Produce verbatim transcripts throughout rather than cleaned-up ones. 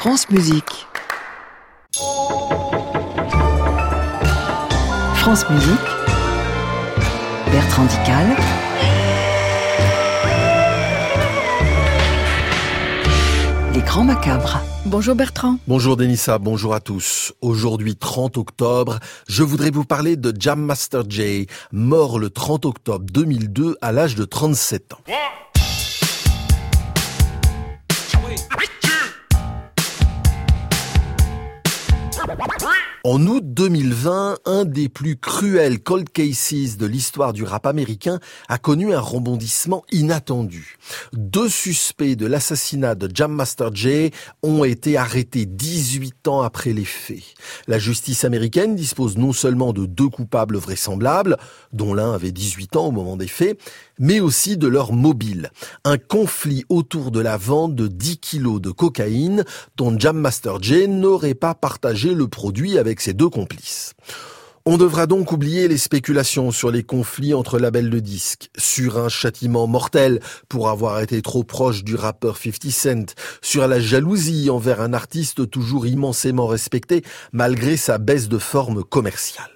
France Musique. France Musique. Bertrand Dical. Les Grands Macabres. Bonjour Bertrand. Bonjour Denissa, bonjour à tous. Aujourd'hui trente octobre, je voudrais vous parler de Jam Master Jay, mort le trente octobre deux mille deux à l'âge de trente-sept ans. En août deux mille vingt, un des plus cruels cold cases de l'histoire du rap américain a connu un rebondissement inattendu. Deux suspects de l'assassinat de Jam Master Jay ont été arrêtés dix-huit ans après les faits. La justice américaine dispose non seulement de deux coupables vraisemblables, dont l'un avait dix-huit ans au moment des faits, mais aussi de leur mobile. Un conflit autour de la vente de dix kilos de cocaïne dont Jam Master Jay n'aurait pas partagé le produit avec ses deux complices. On devra donc oublier les spéculations sur les conflits entre labels de disques, sur un châtiment mortel pour avoir été trop proche du rappeur fifty cent, sur la jalousie envers un artiste toujours immensément respecté malgré sa baisse de forme commerciale.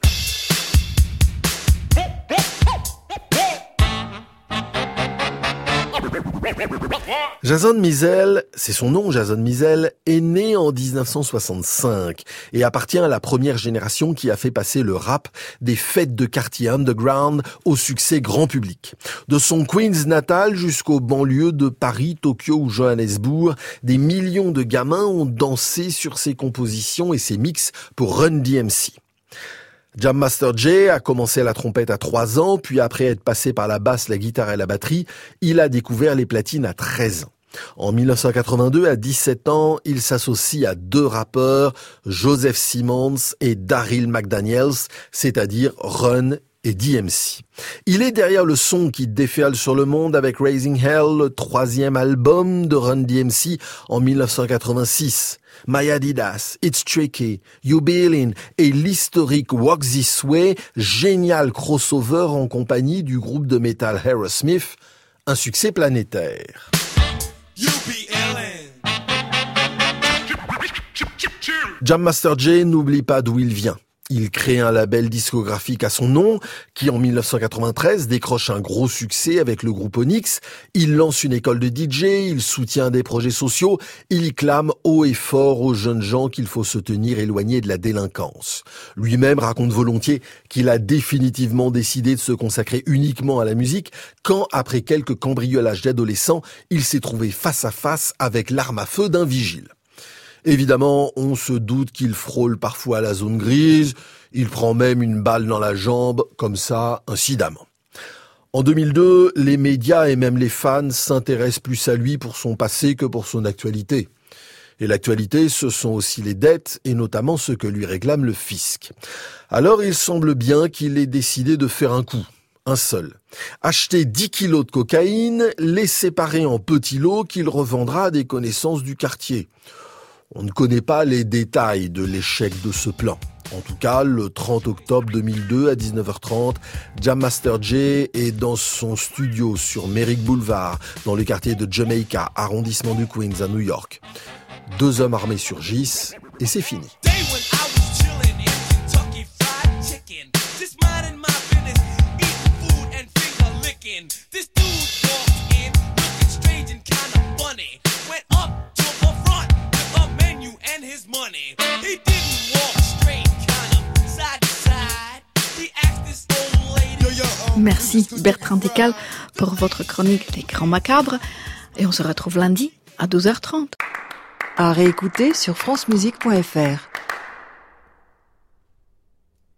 Jason Mizell, c'est son nom, Jason Mizell, est né en dix-neuf cent soixante-cinq et appartient à la première génération qui a fait passer le rap des fêtes de quartier underground au succès grand public. De son Queens natal jusqu'aux banlieues de Paris, Tokyo ou Johannesburg, des millions de gamins ont dansé sur ses compositions et ses mix pour Run D M C. Jam Master Jay a commencé à la trompette à trois ans, puis après être passé par la basse, la guitare et la batterie, il a découvert les platines à treize ans. En dix-neuf cent quatre-vingt-deux, à dix-sept ans, il s'associe à deux rappeurs, Joseph Simmons et Daryl McDaniels, c'est-à-dire Run et D M C. Il est derrière le son qui déferle sur le monde avec Raising Hell, le troisième album de Run D M C en dix-neuf cent quatre-vingt-six. My Adidas, It's Tricky, You Billin' et l'historique Walk This Way, génial crossover en compagnie du groupe de métal Aerosmith, un succès planétaire. Jam Master Jay n'oublie pas d'où il vient. Il crée un label discographique à son nom, qui en dix-neuf cent quatre-vingt-treize décroche un gros succès avec le groupe Onyx. Il lance une école de D J, il soutient des projets sociaux, il y clame haut et fort aux jeunes gens qu'il faut se tenir éloigné de la délinquance. Lui-même raconte volontiers qu'il a définitivement décidé de se consacrer uniquement à la musique quand, après quelques cambriolages d'adolescents, il s'est trouvé face à face avec l'arme à feu d'un vigile. Évidemment, on se doute qu'il frôle parfois la zone grise, il prend même une balle dans la jambe, comme ça, incidemment. En deux mille deux, les médias et même les fans s'intéressent plus à lui pour son passé que pour son actualité. Et l'actualité, ce sont aussi les dettes, et notamment ce que lui réclame le fisc. Alors il semble bien qu'il ait décidé de faire un coup. Un seul. Acheter dix kilos de cocaïne, les séparer en petits lots qu'il revendra à des connaissances du quartier. On ne connaît pas les détails de l'échec de ce plan. En tout cas, le trente octobre deux mille deux à dix-neuf heures trente, Jam Master Jay est dans son studio sur Merrick Boulevard, dans le quartier de Jamaica, arrondissement du Queens à New York. Deux hommes armés surgissent et c'est fini. Merci Bertrand Dical pour votre chronique Les Grands Macabres et on se retrouve lundi à douze heures trente. À réécouter sur francemusique point f r.